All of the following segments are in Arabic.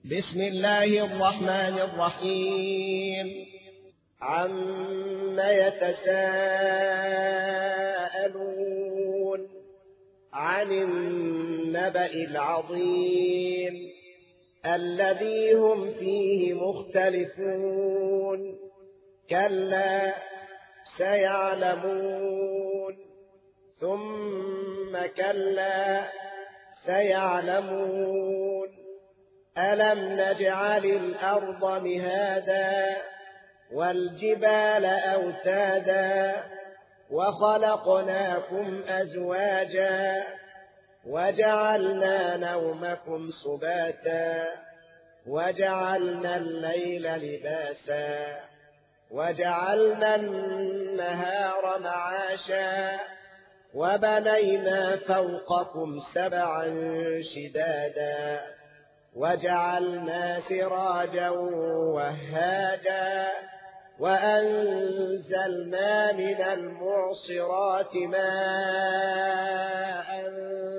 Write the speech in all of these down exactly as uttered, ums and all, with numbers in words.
بسم الله الرحمن الرحيم. عم يتساءلون عن النبأ العظيم الذي هم فيه مختلفون. كلا سيعلمون ثم كلا سيعلمون. ألم نجعل الأرض مهادا والجبال أوتادا وخلقناكم أزواجا وجعلنا نومكم سباتا وجعلنا الليل لباسا وجعلنا النهار معاشا وبنينا فوقكم سبعا شدادا وجعلنا سراجا وهاجا وأنزلنا من المعصرات ماء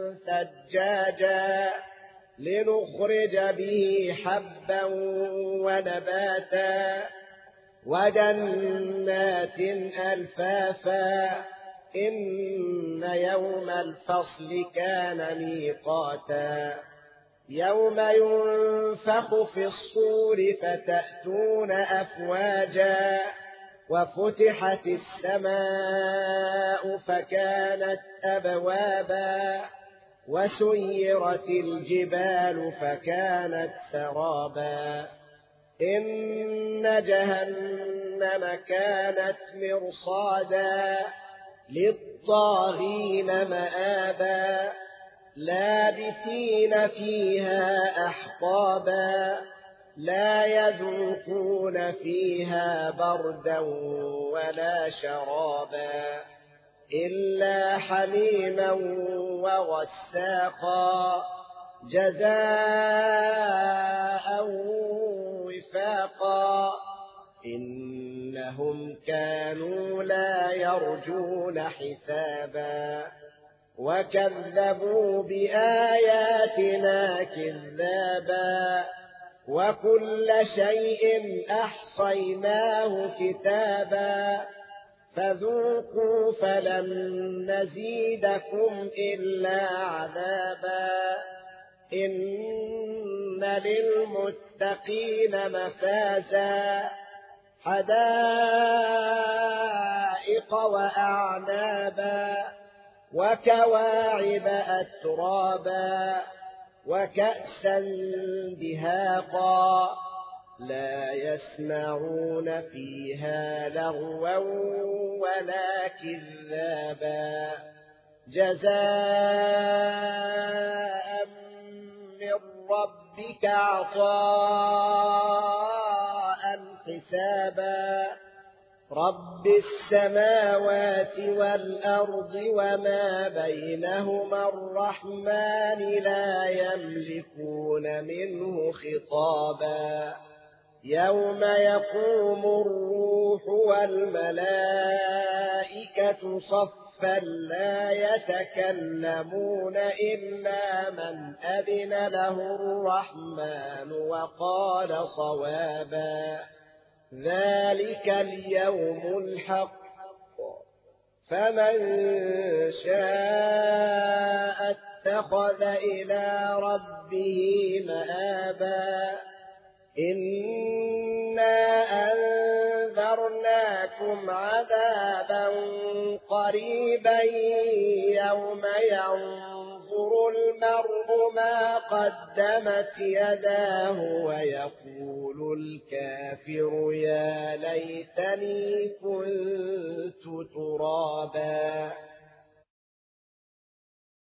ثجاجا لنخرج به حبا ونباتا وجنات ألفافا. إن يوم الفصل كان ميقاتا يوم ينفخ في الصور فتأتون أفواجا وفتحت السماء فكانت أبوابا وسيرت الجبال فكانت سرابا. إن جهنم كانت مرصادا للطاغين مآبا لابثين فيها أحقابا لا يذوقون فيها بردا ولا شرابا إلا حميما وغساقا جزاء وفاقا. إنهم كانوا لا يرجون حسابا وكذبوا بآياتنا كذابا وكل شيء أحصيناه كتابا فذوقوا فلن نزيدكم إلا عذابا. إن للمتقين مفازا حدائق وأعنابا وكواعب أترابا وكأسا دهاقا لا يسمعون فيها لغوا ولا كذابا جزاء من ربك عطاء حسابا. رب السماوات والأرض وما بينهما الرحمن لا يملكون منه خطابا. يوم يقوم الروح والملائكة صفا لا يتكلمون إلا من أذن له الرحمن وقال صوابا. ذلك اليوم الحق فمن شاء اتخذ إلى ربه مآبا. إنا أنذرناكم عذابا قريبا يوم ينظر المرء ما قدمت يداه ويقول الكافر يا ليتني كنت ترابا.